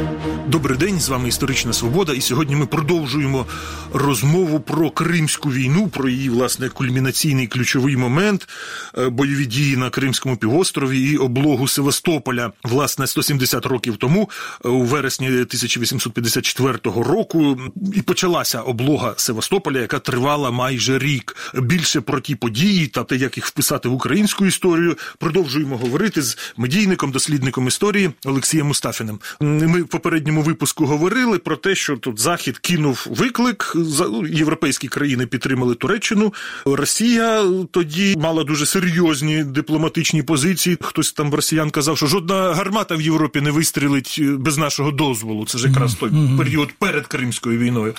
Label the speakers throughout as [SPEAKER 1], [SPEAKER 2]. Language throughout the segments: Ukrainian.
[SPEAKER 1] Добрий день, з вами «Історична Свобода», і сьогодні ми продовжуємо розмову про Кримську війну, про її, власне, кульмінаційний ключовий момент, бойові дії на Кримському півострові і облогу Севастополя. Власне, 170 років тому, у вересні 1854 року, і почалася облога Севастополя, яка тривала майже рік. Більше про ті події та те, як їх вписати в українську історію, продовжуємо говорити з медійником, дослідником історії Олексієм Мустафіним. Ми в попередньому випуску говорили про те, що тут Захід кинув виклик, європейські країни підтримали Туреччину, Росія тоді мала дуже серйозні дипломатичні позиції. Хтось там росіян казав, що жодна гармата в Європі не вистрілить без нашого дозволу. Це ж якраз той період перед Кримською війною.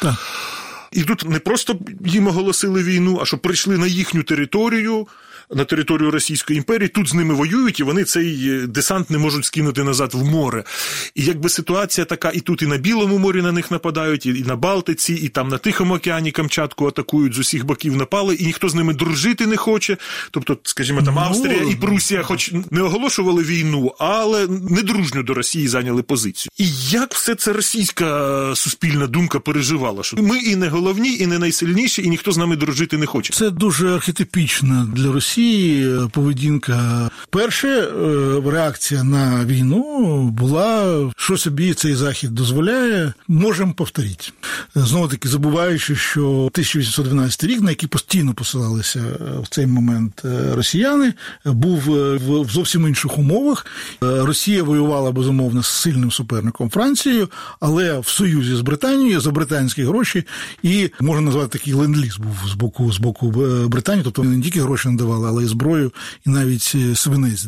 [SPEAKER 1] І тут не просто їм оголосили війну, а що прийшли на їхню територію, на територію Російської імперії, тут з ними воюють, і вони цей десант не можуть скинути назад в море. І якби ситуація така, і тут і на Білому морі на них нападають, і на Балтиці, і там на Тихому океані Камчатку атакують, з усіх боків напали, і ніхто з ними дружити не хоче. Тобто, скажімо, там Австрія і Прусія хоч не оголошували війну, але недружньо до Росії зайняли позицію. І як все це російська суспільна думка переживала? Що ми і не головні, і не найсильніші, і ніхто з нами дружити не хоче.
[SPEAKER 2] Це дуже архетипічна для Росії поведінка. Перша реакція на війну була, що собі цей Захід дозволяє, можемо повторити. Знову-таки, забуваючи, що 1812 рік, на який постійно посилалися в цей момент росіяни, був в зовсім інших умовах. Росія воювала, безумовно, з сильним суперником Францією, але в союзі з Британією, за британські гроші, і, можна назвати, такий ленд-ліз був з боку Британії, тобто вони не тільки гроші надавали, але і зброю, і навіть свинець,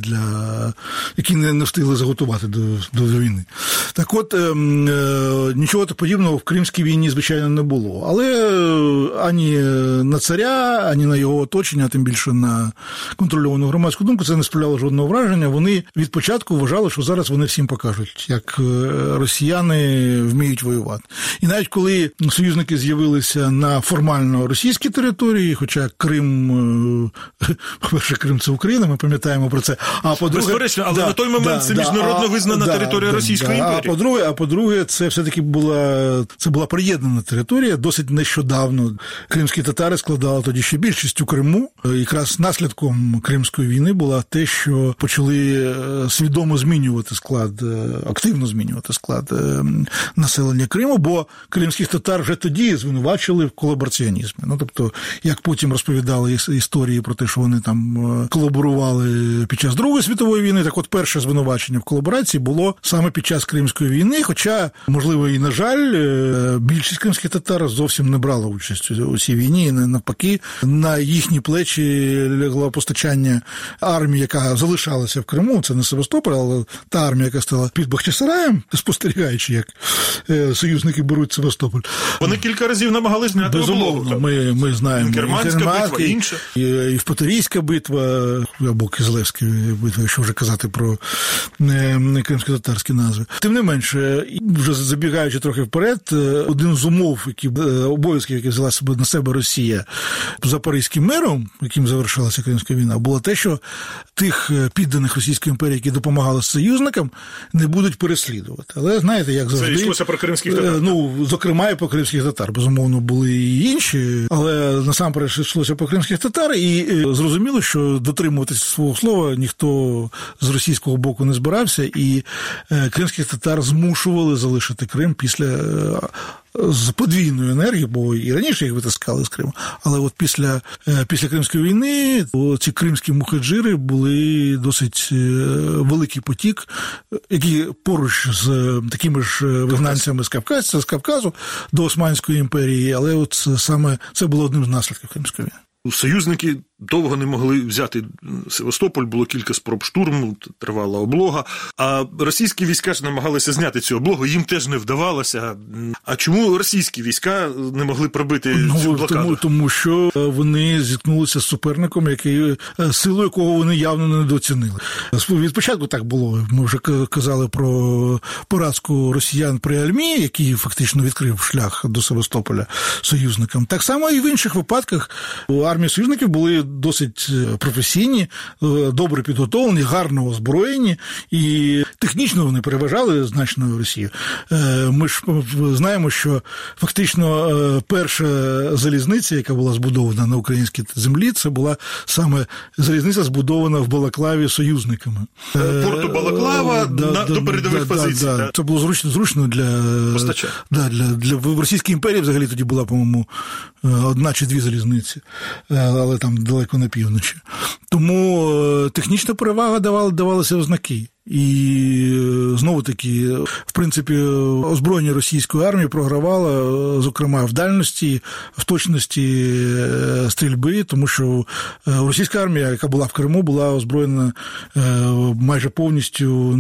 [SPEAKER 2] які не встигли заготувати до війни. Так от, нічого подібного в Кримській війні, звичайно, не було. Але ані на царя, ані на його оточення, тим більше на контрольовану громадську думку, це не справляло жодного враження. Вони від початку вважали, що зараз вони всім покажуть, як росіяни вміють воювати. І навіть коли союзники з'явилися на формально російській території, хоча Крим, по-перше, Крим – це Україна, ми пам'ятаємо про це. А по-друге,
[SPEAKER 1] безперечно, але на той момент це міжнародно визнана територія Російської імперії.
[SPEAKER 2] А по-друге, це все-таки була приєднана територія. Досить нещодавно кримські татари складали тоді ще більшість у Криму. Якраз наслідком Кримської війни було те, що почали свідомо активно змінювати склад населення Криму, бо кримських татар вже тоді звинувачили в колабораціонізмі. Тобто, як потім розповідали історії про те, що вони там колаборували під час Другої світової війни, так от перше звинувачення в колаборації було саме під час Кримської війни, хоча, можливо, і на жаль, більшість кримських татар зовсім не брала участь у цій війні, і навпаки, на їхні плечі лягло постачання армії, яка залишалася в Криму, це не Севастополь, але та армія, яка стала під Бахчисараєм, спостерігаючи, як союзники беруть Севастополь.
[SPEAKER 1] Вони кілька разів намагались зняти облогу.
[SPEAKER 2] Безумовно, ми знаємо.
[SPEAKER 1] Германська битва, інша.
[SPEAKER 2] І Впаторійська битва, або Кизлевська битва, якщо вже казати про кримсько-татарські назви. Тим не менше, вже забігаючи трохи вперед, один з умов, обов'язків, які взяла на себе Росія за Паризьким миром, яким завершилася Кримська війна, було те, що тих підданих Російської імперії, які допомагали союзникам, не будуть переслідувати. Але знаєте, як завжди...
[SPEAKER 1] Це йшлося про кримських татар.
[SPEAKER 2] Зокрема, і про кримських татар. Безумовно, були і інші, але насамперед йшлося про кримських татар, і зрозуміло, що дотримуватися свого слова ніхто з російського боку не збирався, і кримських татар змушували залишити Крим після з подвійною енергією, бо і раніше їх витискали з Криму, але от після Кримської війни ці кримські мухаджири були досить великий потік, які поруч з такими ж вигнанцями з Кавказу до Османської імперії, але от саме це було одним з наслідків Кримської війни.
[SPEAKER 1] Союзники довго не могли взяти Севастополь, було кілька спроб штурму, тривала облога, а російські війська ж намагалися зняти цю облогу, їм теж не вдавалося. А чому російські війська не могли пробити цю блокаду?
[SPEAKER 2] Тому що вони зіткнулися з суперником, силу якого вони явно недооцінили. Від початку так було. Ми вже казали про поразку росіян при Альмі, який фактично відкрив шлях до Севастополя союзникам. Так само і в інших випадках армії союзників були досить професійні, добре підготовлені, гарно озброєні, і технічно вони переважали значно Росію. Ми ж знаємо, що фактично перша залізниця, яка була збудована на українській землі, це була саме залізниця, збудована в Балаклаві союзниками.
[SPEAKER 1] Порту Балаклава до передових позицій.
[SPEAKER 2] Це було зручно для постачання. В Російській імперії взагалі тоді була, по-моєму, одна чи дві залізниці, але там далеко на півночі. Тому технічна перевага давалася в знаки. І знову-таки, в принципі, озброєння російської армії програвало, зокрема, в дальності, в точності стрільби, тому що російська армія, яка була в Криму, була озброєна майже повністю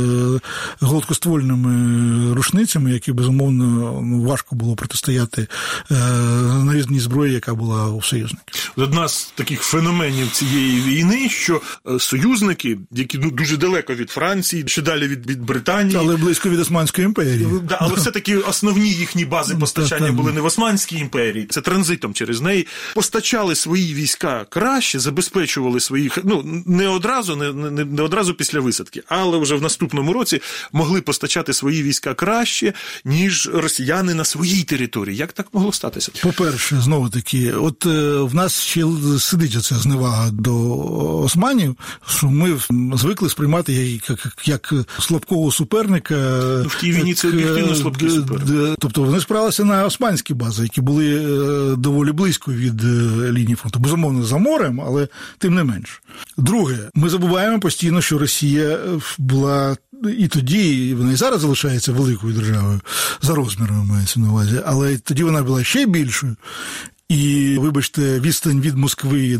[SPEAKER 2] гладкоствольними рушницями, які, безумовно, важко було протистояти нарізній зброї, яка була у союзників.
[SPEAKER 1] Одна з таких феноменів цієї війни, що союзники, які дуже далеко від Франції, що далі від Британії.
[SPEAKER 2] Але близько від Османської імперії.
[SPEAKER 1] Але все-таки основні їхні бази постачання були не в Османській імперії, це транзитом через неї. Постачали свої війська краще, забезпечували своїх, не одразу після висадки, але вже в наступному році могли постачати свої війська краще, ніж росіяни на своїй території. Як так могло статися?
[SPEAKER 2] По-перше, знову-таки, от в нас ще сидить оця зневага до османів, що ми звикли сприймати як слабкого суперника.
[SPEAKER 1] В тій війні це об'єктивно слабкий суперник.
[SPEAKER 2] Тобто вони спиралися на османські бази, які були доволі близько від лінії фронту. Безумовно, за морем, але тим не менш. Друге, ми забуваємо постійно, що Росія була і тоді, і вона і зараз залишається великою державою, за розмірами мається на увазі, але тоді вона була ще більшою. І, вибачте, відстань від Москви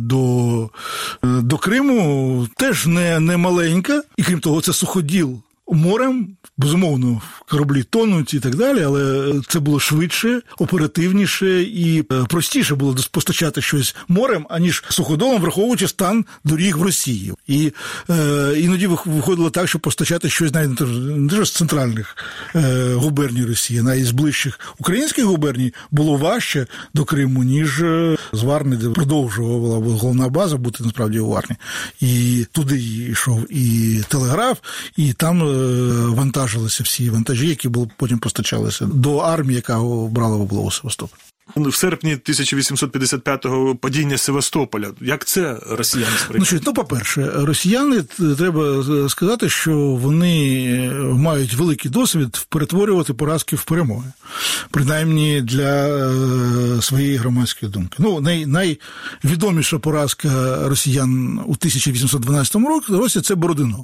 [SPEAKER 2] до Криму теж не маленька. І, крім того, це суходіл морем. Безумовно, кораблі тонуть і так далі, але це було швидше, оперативніше і простіше було постачати щось морем, аніж суходолом, враховуючи стан доріг в Росії. І іноді виходило так, що постачати щось навіть не те, з центральних губерній Росії, навіть з ближчих українських губерній було важче до Криму, ніж з Варни, де продовжувала головна база бути насправді у Варні. І туди йшов і телеграф, і там вантажилися всі вантажі, які потім постачалися до армії, яка брала в облогу Севастополь.
[SPEAKER 1] В серпні 1855-го падіння Севастополя. Як це росіяни сприйняли?
[SPEAKER 2] По-перше, росіяни, треба сказати, що вони мають великий досвід перетворювати поразки в перемоги. Принаймні для своєї громадської думки. Найвідоміша поразка росіян у 1812 році – це Бородино.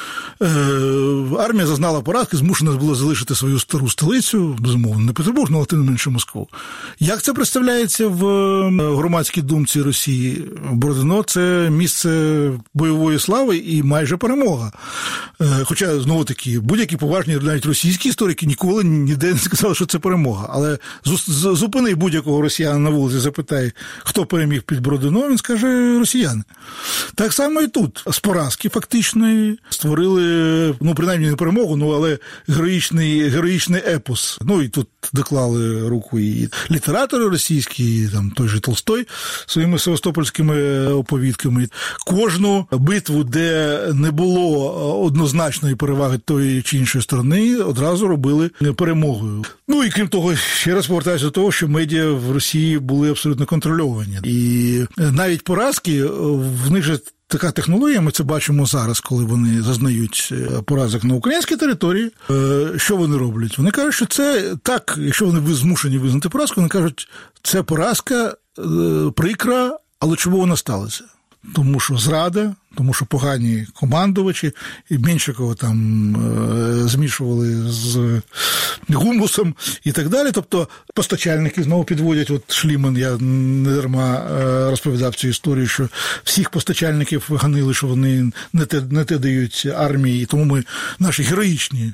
[SPEAKER 2] Армія зазнала поразки, змушена була залишити свою стару столицю, безумовно, не Петербург, але тим не менше Москву. Як це представляється в громадській думці Росії? Бородино – це місце бойової слави і майже перемога. Хоча, знову-таки, будь-які поважні, навіть російські історики ніколи ніде не сказали, що це перемога. Але зупини будь-якого росіяна на вулиці, запитай, хто переміг під Бородино, він скаже росіяни. Так само і тут. З поразки фактичної створили, принаймні не перемогу, але героїчний епос. І тут доклали руку і літератори російські, і той же Толстой своїми севастопольськими оповідками. Кожну битву, де не було однозначної переваги тої чи іншої сторони, одразу робили перемогою. І крім того, ще раз повертаюся до того, що медіа в Росії були абсолютно контрольовані. І навіть поразки, в них же така технологія, ми це бачимо зараз, коли вони зазнають поразок на українській території. Що вони роблять? Вони кажуть, що це так, якщо вони змушені визнати поразку, вони кажуть, це поразка прикра, але чому вона сталася? Тому що зрада, тому що погані командувачі, і Меншикова там змішували з гумусом і так далі. Тобто постачальники знову підводять, от Шліман, я не дарма розповідав цю історію, що всіх постачальників ганили, що вони не те дають армії, і тому наші героїчні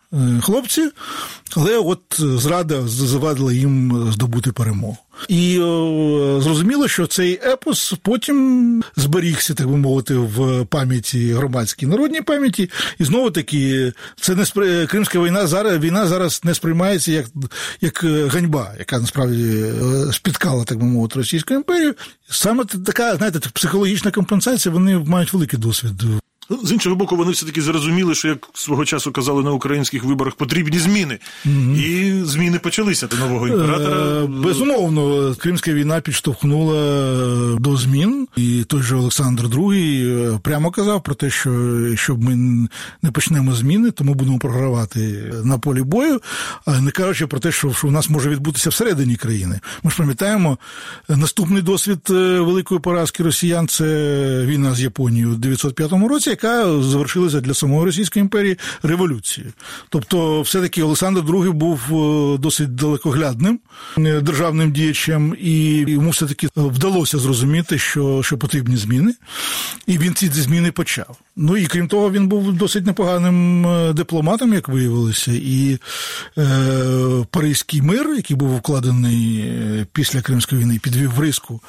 [SPEAKER 2] хлопці, але от зрада завадила їм здобути перемогу. І зрозуміло, що цей епос потім зберігся, так би мовити, в пам'яті громадській, народній пам'яті. І знову-таки, Кримська війна зараз не сприймається як ганьба, яка насправді спіткала, так би мовити, Російську імперію. Саме така, знаєте, психологічна компенсація, вони мають великий досвід.
[SPEAKER 1] З іншого боку, вони все-таки зрозуміли, що, як свого часу казали на українських виборах, потрібні зміни. І зміни почалися до нового імператора.
[SPEAKER 2] Безумовно, Кримська війна підштовхнула до змін. І той же Олександр II прямо казав про те, що якщо ми не почнемо зміни, то ми будемо програвати на полі бою, а не кажучи про те, що у нас може відбутися всередині країни. Ми ж пам'ятаємо, наступний досвід великої поразки росіян – це війна з Японією у 1905 році, яка завершилася для самої Російської імперії революцією. Тобто, все-таки Олександр II був досить далекоглядним державним діячем, і йому все-таки вдалося зрозуміти, що потрібні зміни, і він ці зміни почав. Ну і крім того, він був досить непоганим дипломатом, як виявилося, і Паризький мир, який був укладений після Кримської війни, підвів риску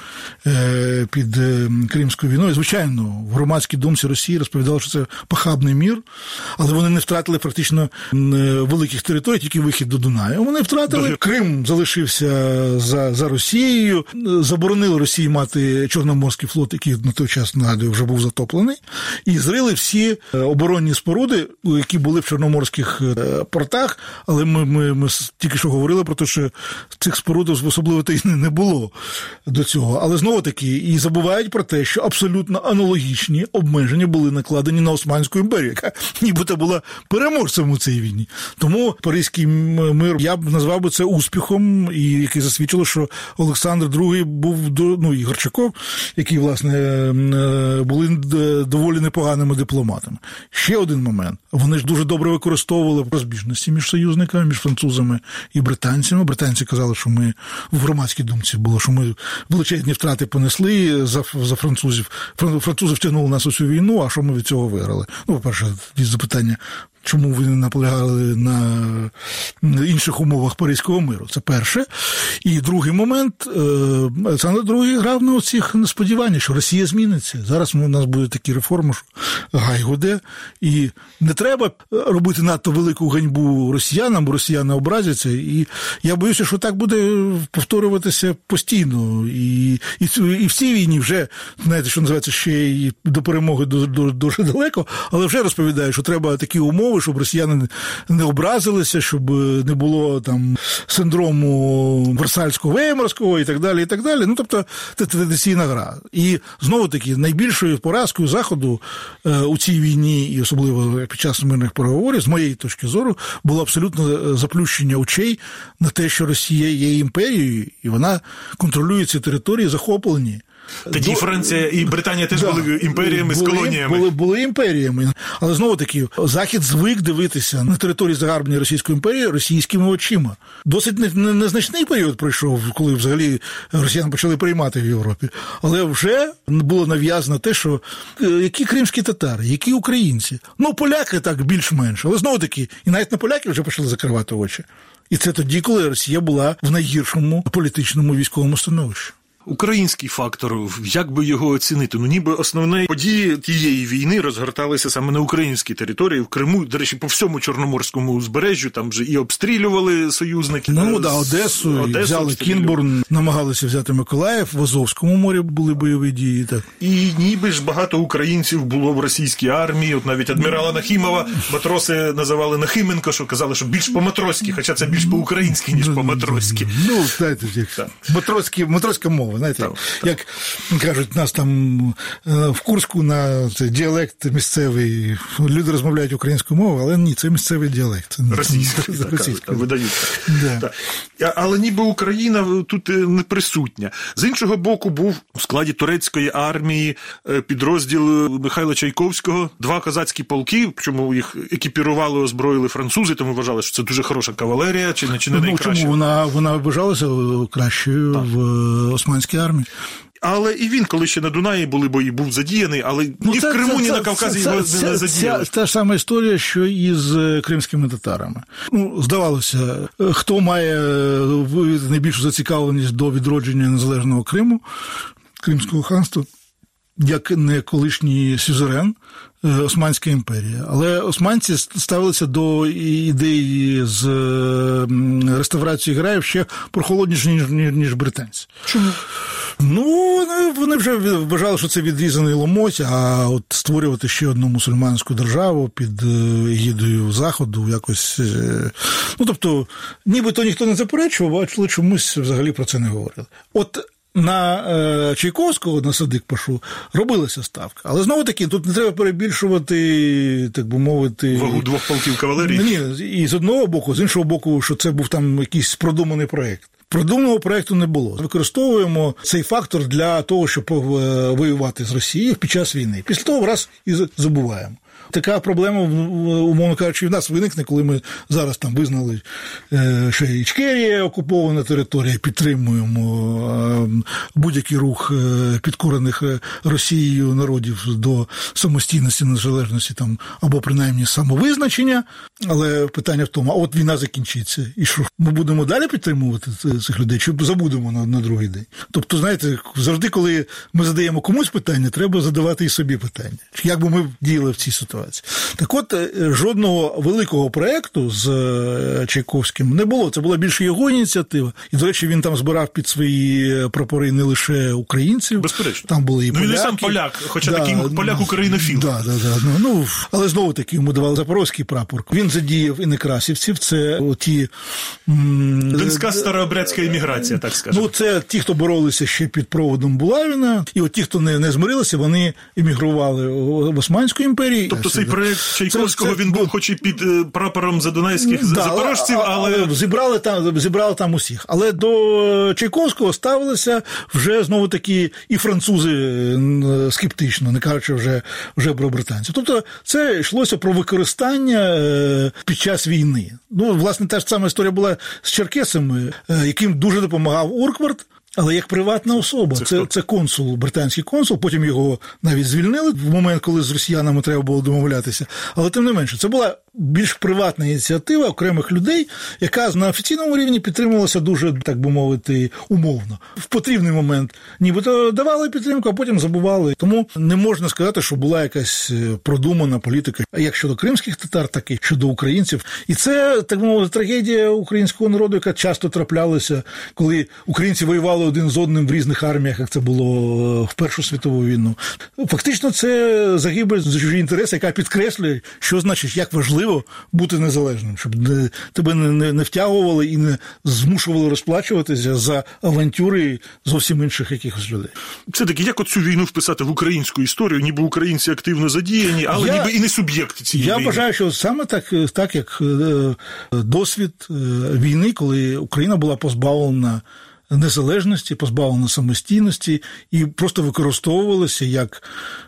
[SPEAKER 2] під Кримською війною. Звичайно, в громадській думці Росії розповідали, що це похабний мір, але вони не втратили практично великих територій, тільки вихід до Дунаю. Вони втратили, Крим залишився за Росією, заборонили Росії мати Чорноморський флот, який на той час, нагадую, вже був затоплений, і зрили всі оборонні споруди, які були в чорноморських портах, але ми тільки що говорили про те, що цих споруд особливо не було до цього. Але знову-таки і забувають про те, що абсолютно аналогічні обмеження були накладені на Османську імперію, яка нібито була переможцем у цій війні. Тому Паризький мир, я б назвав би це успіхом, і який засвідчило, що Олександр II був, і Горчаков, які, власне, були доволі непоганими дипломатами. Ще один момент. Вони ж дуже добре використовували розбіжності між союзниками, між французами і британцями. Британці казали, що ми в громадській думці було, що ми величезні втрати понесли за французів. Французи втягнули нас у цю війну, а що ми від цього виграли? По-перше, запитання, чому ви не наполягали на інших умовах Паризького миру? Це перше. І другий момент, Олександр II грав на оцих несподіваннях, що Росія зміниться. Зараз у нас буде такі реформи, що гай гуде. І не треба робити надто велику ганьбу росіянам, бо росіяни образяться. І я боюся, що так буде повторюватися постійно. І в цій війні вже, знаєте, що називається, ще і до перемоги дуже далеко, але вже розповідаю, що треба такі умови, щоб росіяни не образилися, щоб не було там синдрому Версальського-Веймарського і так далі, і так далі. Тобто, це традиційна гра. І, знову-таки, найбільшою поразкою Заходу у цій війні, і особливо під час мирних переговорів, з моєї точки зору, було абсолютно заплющення очей на те, що Росія є імперією, і вона контролює ці території, захоплені.
[SPEAKER 1] Тоді Франція і Британія теж були імперіями з колоніями.
[SPEAKER 2] Були імперіями. Але знову-таки, Захід звик дивитися на території загарбаної Російської імперії російськими очима. Досить незначний період пройшов, коли взагалі росіяни почали приймати в Європі. Але вже було нав'язано те, що які кримські татари, які українці. Поляки так більш-менш. Але знову-таки, і навіть на поляків вже почали закривати очі. І це тоді, коли Росія була в найгіршому політичному військовому становищі.
[SPEAKER 1] Український фактор, як би його оцінити? Ніби основні події тієї війни розгорталися саме на українській території, в Криму, до речі, по всьому Чорноморському узбережжю, там вже і обстрілювали союзники.
[SPEAKER 2] Одесу взяли Кінбурн, намагалися взяти Миколаїв, в Азовському морі були бойові дії. Так.
[SPEAKER 1] І ніби ж багато українців було в російській армії, от навіть адмірала Нахімова матроси називали Нахименко, що казали, що більш по-матроськи, хоча це більш по-українськи, ніж по-матроськи.
[SPEAKER 2] Знаєте, матроська мова. Знаєте, як кажуть, нас там в Курську на це діалект місцевий, люди розмовляють українською мовою, але ні, це місцевий діалект.
[SPEAKER 1] Російський, видаються. Да. Але ніби Україна тут не присутня. З іншого боку, був у складі турецької армії підрозділ Михайла Чайковського, 2 козацькі полки, причому їх екіпірували, озброїли французи, тому вважали, що це дуже хороша кавалерія, чи не найкраща.
[SPEAKER 2] Чому? Вона вважалася кращою в Османській османській армії.
[SPEAKER 1] Але і він, коли ще на Дунаї були бої, був задіяний, але ні в Криму, ні на Кавказі його не задіяли.
[SPEAKER 2] Та ж сама історія, що і з кримськими татарами. Здавалося, хто має найбільшу зацікавленість до відродження незалежного Криму, Кримського ханства, як не колишній сюзерен Османська імперія. Але османці ставилися до ідеї з реставрацією Граїв ще прохолодніше, ніж британці.
[SPEAKER 1] Чому?
[SPEAKER 2] Вони вже вважали, що це відрізаний ломоть, а от створювати ще одну мусульманську державу під егідою Заходу якось... тобто, нібито ніхто не заперечував, але чомусь взагалі про це не говорили. От на Чайковського, на Садик-Пашу, робилася ставка. Але знову-таки, тут не треба перебільшувати, так би мовити...
[SPEAKER 1] Вагу двох полків кавалерії?
[SPEAKER 2] Ні, і з одного боку, з іншого боку, що це був там якийсь продуманий проєкт. Продуманого проєкту не було. Використовуємо цей фактор для того, щоб воювати з Росією під час війни. Після того раз і забуваємо. Така проблема, умовно кажучи, в нас виникне, коли ми зараз там визнали, що Ічкерія окупована територія, підтримуємо будь-який рух підкорених Росією народів до самостійності, незалежності там, або принаймні самовизначення. Але питання в тому, а от війна закінчиться, і що? Ми будемо далі підтримувати цих людей, чи забудемо на другий день? Тобто, знаєте, завжди, коли ми задаємо комусь питання, треба задавати і собі питання. Як би ми діяли в цій ситуації? Так от, жодного великого проєкту з Чайковським не було. Це була більше його ініціатива. І, до речі, він там збирав під свої прапори не лише українців.
[SPEAKER 1] Безперечно.
[SPEAKER 2] Там були і поляки.
[SPEAKER 1] Він і сам поляк, хоча такий поляк-українофіл.
[SPEAKER 2] Але знову-таки йому давали запорозький прапор. Він задіяв і некрасівців. Це ті...
[SPEAKER 1] Донська старообрядська імміграція, так скажемо.
[SPEAKER 2] Це ті, хто боролися ще під проводом Булавіна. І от ті, хто не змирилися, вони емігрували в Османську імперію.
[SPEAKER 1] Тобто цей проєкт Чайковського, він був хоч і під прапором задунайських запорожців, але...
[SPEAKER 2] Зібрали там усіх. Але до Чайковського ставилися вже, знову-таки, і французи скептично, не кажучи вже про британців. Тобто це йшлося про використання під час війни. Власне, та ж сама історія була з черкесами, яким дуже допомагав Урквард, але як приватна особа. Це консул, британський консул, потім його навіть звільнили в момент, коли з росіянами треба було домовлятися. Але тим не менше, це була більш приватна ініціатива окремих людей, яка на офіційному рівні підтримувалася дуже, так би мовити, умовно. В потрібний момент нібито давали підтримку, а потім забували. Тому не можна сказати, що була якась продумана політика, як щодо кримських татар, так і щодо українців. І це, так би мовити, трагедія українського народу, яка часто траплялася, коли українці воювали один з одним в різних арміях, як це було в Першу світову війну. Фактично, це загибель за чужі інтереси, яка підкреслює, що значить, як важливо бути незалежним, щоб тебе не втягували і не змушували розплачуватися за авантюри зовсім інших якихось людей.
[SPEAKER 1] Все-таки, як оцю війну вписати в українську історію, ніби українці активно задіяні, але ніби і не суб'єкт цієї війни?
[SPEAKER 2] Я вважаю, що саме так, як досвід війни, коли Україна була позбавлена незалежності, позбавлена самостійності і просто використовувалося як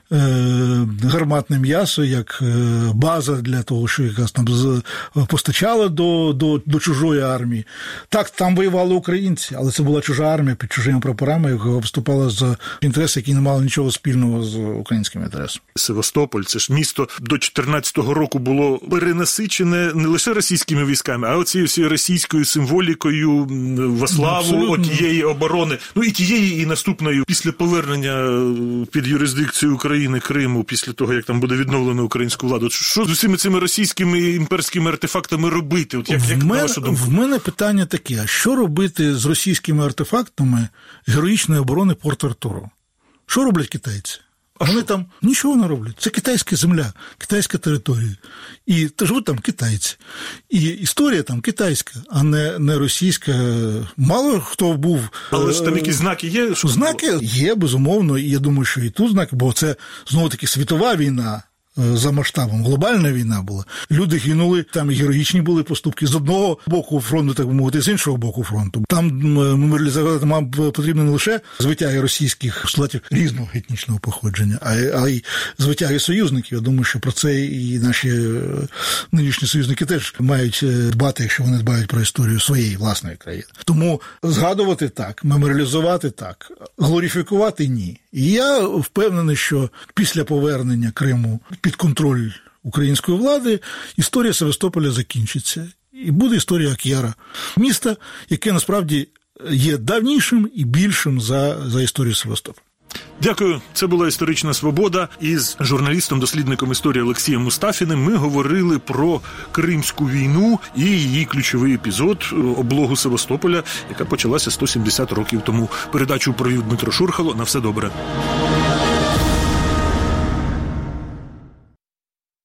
[SPEAKER 2] гарматне м'ясо, як база для того, що якась там постачала до чужої армії. Так, там воювали українці, але це була чужа армія під чужими прапорами, яка виступала за інтереси, які не мали нічого спільного з українським інтересом.
[SPEAKER 1] Севастополь, це ж місто до 14-го року було перенасичене не лише російськими військами, а оцією всією російською символікою во славу тієї оборони. І тієї, і наступною, після повернення під юрисдикцію України Криму, після того, як там буде відновлено українську владу. Що з усіми цими російськими імперськими артефактами робити?
[SPEAKER 2] В мене питання таке, а що робити з російськими артефактами героїчної оборони Порт-Артуру? Що роблять китайці? А вони там нічого не роблять. Це китайська земля, китайська територія. І живуть там китайці. І історія там китайська, а не російська. Мало хто був...
[SPEAKER 1] Але ж там якісь знаки є?
[SPEAKER 2] Знаки є, безумовно. І я думаю, що і тут знаки, бо це, знову-таки, світова війна. за масштабом. Глобальна війна була. Люди гинули, там героїчні були поступки з одного боку фронту, так би мовити, з іншого боку фронту. Там меморіалізувати потрібно не лише звитяги російських солдатів різного етнічного походження, а й звитяги союзників. Я думаю, що про це і наші нинішні союзники теж мають дбати, якщо вони дбають про історію своєї власної країни. Тому згадувати так, меморіалізувати так, глорифікувати – ні. І я впевнений, що після повернення Криму під контроль української влади історія Севастополя закінчиться. І буде історія Ак'яра. Міста, яке насправді є давнішим і більшим за історію Севастополя.
[SPEAKER 1] Дякую. Це була «Історична свобода». Із журналістом-дослідником історії Олексієм Мустафіним ми говорили про Кримську війну і її ключовий епізод – облогу Севастополя, яка почалася 170 років тому. Передачу провів Дмитро Шурхало. На все добре.